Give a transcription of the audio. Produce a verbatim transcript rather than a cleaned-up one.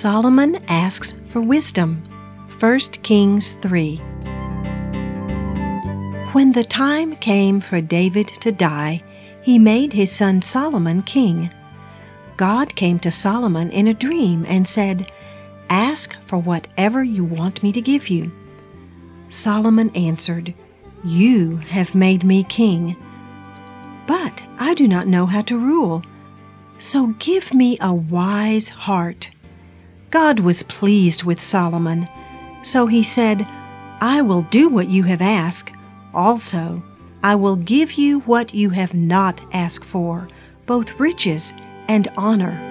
Solomon asks for wisdom. First Kings three. When the time came for David to die, he made his son Solomon king. God came to Solomon in a dream and said, "Ask for whatever you want me to give you." Solomon answered, "You have made me king, but I do not know how to rule. So give me a wise heart." God was pleased with Solomon, so he said, "I will do what you have asked. Also, I will give you what you have not asked for, both riches and honor."